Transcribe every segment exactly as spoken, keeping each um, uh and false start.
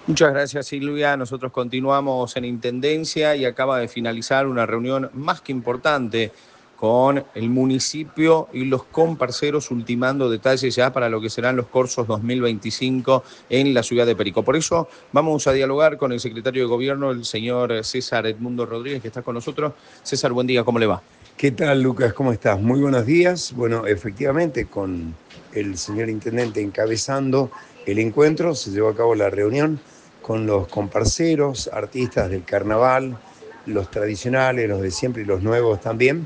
Muchas gracias, Silvia. Nosotros continuamos en Intendencia y acaba de finalizar una reunión más que importante con el municipio y los comparceros, ultimando detalles ya para lo que serán los cursos dos mil veinticinco en la ciudad de Perico. Por eso vamos a dialogar con el secretario de Gobierno, el señor César Edmundo Rodríguez, que está con nosotros. César, buen día, ¿cómo le va? ¿Qué tal, Lucas? ¿Cómo estás? Muy buenos días. Bueno, efectivamente, con el señor intendente encabezando el encuentro, se llevó a cabo la reunión con los comparceros, artistas del carnaval, los tradicionales, los de siempre y los nuevos también,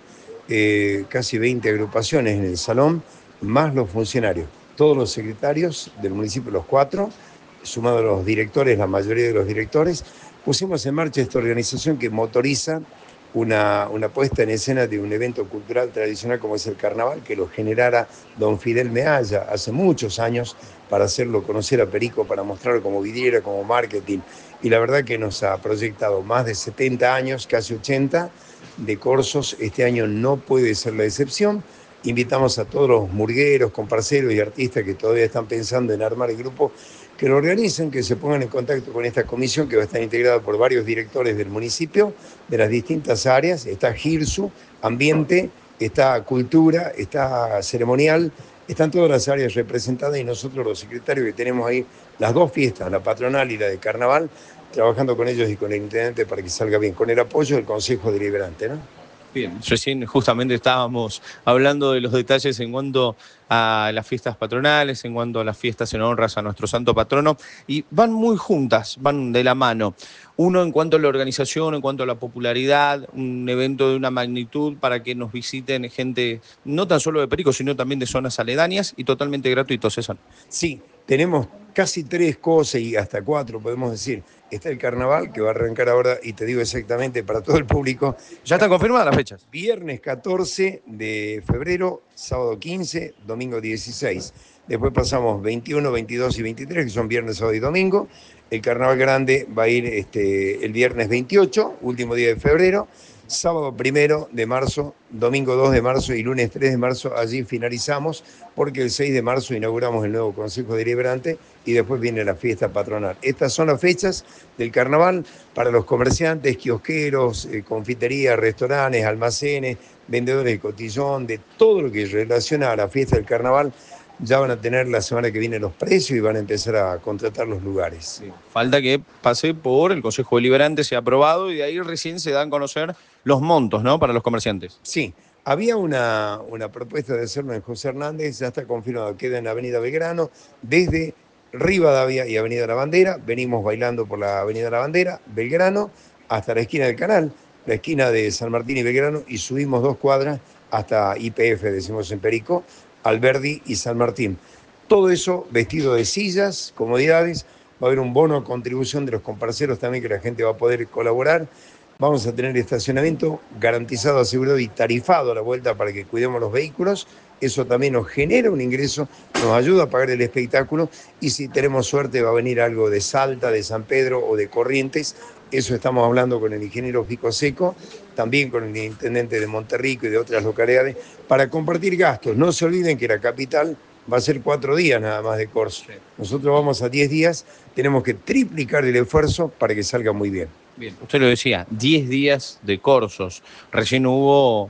eh, casi veinte agrupaciones en el salón, más los funcionarios, todos los secretarios del municipio, los cuatro, sumado a los directores, la mayoría de los directores, pusimos en marcha esta organización que motoriza Una, una puesta en escena de un evento cultural tradicional como es el carnaval, que lo generara don Fidel Mealla hace muchos años para hacerlo conocer a Perico, para mostrarlo como vidriera, como marketing. Y la verdad que nos ha proyectado más de setenta años, casi ochenta, de cursos. Este año no puede ser la excepción. Invitamos a todos los murgueros, comparceros y artistas que todavía están pensando en armar el grupo, que lo organicen, que se pongan en contacto con esta comisión que va a estar integrada por varios directores del municipio, de las distintas áreas. Está GIRSU, Ambiente, está Cultura, está Ceremonial, están todas las áreas representadas y nosotros los secretarios que tenemos ahí las dos fiestas, la patronal y la de carnaval, trabajando con ellos y con el intendente para que salga bien, con el apoyo del Consejo Deliberante, ¿no? Bien, recién justamente estábamos hablando de los detalles en cuanto a las fiestas patronales, en cuanto a las fiestas en honras a nuestro santo patrono, y van muy juntas, van de la mano. Uno en cuanto a la organización, en cuanto a la popularidad, un evento de una magnitud para que nos visiten gente no tan solo de Perico, sino también de zonas aledañas y totalmente gratuito, César. Sí, tenemos casi tres cosas y hasta cuatro, podemos decir. Está el carnaval, que va a arrancar ahora, y te digo exactamente para todo el público. ¿Ya están confirmadas las fechas? Viernes catorce de febrero, sábado quince, domingo dieciséis. Después pasamos veintiuno, veintidós y veintitrés, que son viernes, sábado y domingo. El carnaval grande va a ir este, el viernes veintiocho, último día de febrero. Sábado primero de marzo, domingo dos de marzo y lunes tres de marzo, allí finalizamos, porque el seis de marzo inauguramos el nuevo Consejo Deliberante y después viene la fiesta patronal. Estas son las fechas del carnaval para los comerciantes, kiosqueros, eh, confiterías, restaurantes, almacenes, vendedores de cotillón, de todo lo que relaciona a la fiesta del carnaval. Ya van a tener la semana que viene los precios y van a empezar a contratar los lugares. Sí. Falta que pase por el Consejo Deliberante, sea aprobado y de ahí recién se dan a conocer los montos, ¿no? Para los comerciantes. Sí, había una, una propuesta de hacerlo en José Hernández, ya está confirmado, queda en Avenida Belgrano, desde Rivadavia y Avenida La Bandera, venimos bailando por la Avenida La Bandera, Belgrano, hasta la esquina del canal, la esquina de San Martín y Belgrano, y subimos dos cuadras hasta I P F, decimos en Perico, Alberdi y San Martín. Todo eso vestido de sillas, comodidades, va a haber un bono a contribución de los comparceros también que la gente va a poder colaborar. Vamos a tener estacionamiento garantizado, asegurado y tarifado a la vuelta para que cuidemos los vehículos. Eso también nos genera un ingreso, nos ayuda a pagar el espectáculo y si tenemos suerte va a venir algo de Salta, de San Pedro o de Corrientes. Eso estamos hablando con el ingeniero Fico Seco, también con el intendente de Monterrico y de otras localidades, para compartir gastos. No se olviden que la capital va a ser cuatro días nada más de curso. Nosotros vamos a diez días, tenemos que triplicar el esfuerzo para que salga muy bien. Bien, usted lo decía, diez días de cursos. Recién hubo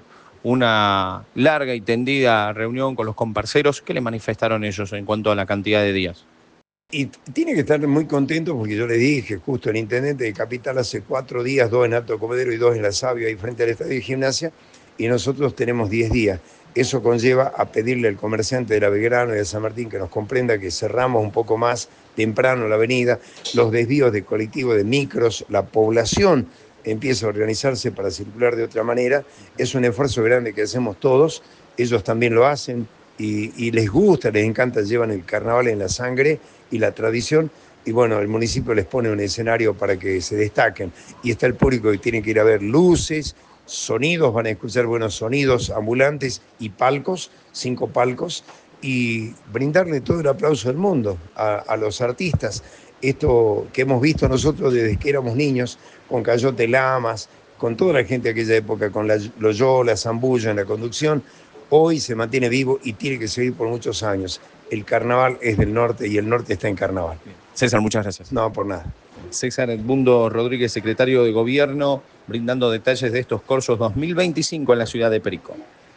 una larga y tendida reunión con los comparceros. ¿Qué le manifestaron ellos en cuanto a la cantidad de días? Y tiene que estar muy contento porque yo le dije, justo el intendente de Capital hace cuatro días, dos en Alto Comedero y dos en La Sabio, ahí frente al estadio de gimnasia, y nosotros tenemos diez días. Eso conlleva a pedirle al comerciante de la Belgrano y de San Martín que nos comprenda que cerramos un poco más temprano la avenida, los desvíos de colectivos, de micros, la población empieza a organizarse para circular de otra manera. Es un esfuerzo grande que hacemos todos, ellos también lo hacen y, y les gusta, les encanta, llevan el carnaval en la sangre y la tradición. Y bueno, el municipio les pone un escenario para que se destaquen. Y está el público que tiene que ir a ver luces, sonidos, van a escuchar buenos sonidos ambulantes y palcos, cinco palcos, y brindarle todo el aplauso del mundo a, a los artistas. Esto que hemos visto nosotros desde que éramos niños, con Cayote Lamas, con toda la gente de aquella época, con la, Loyola, Zambulla en la conducción, hoy se mantiene vivo y tiene que seguir por muchos años. El carnaval es del norte y el norte está en carnaval. César, muchas gracias. No, por nada. César Edmundo Rodríguez, secretario de Gobierno, brindando detalles de estos cursos dos mil veinticinco en la ciudad de Perico.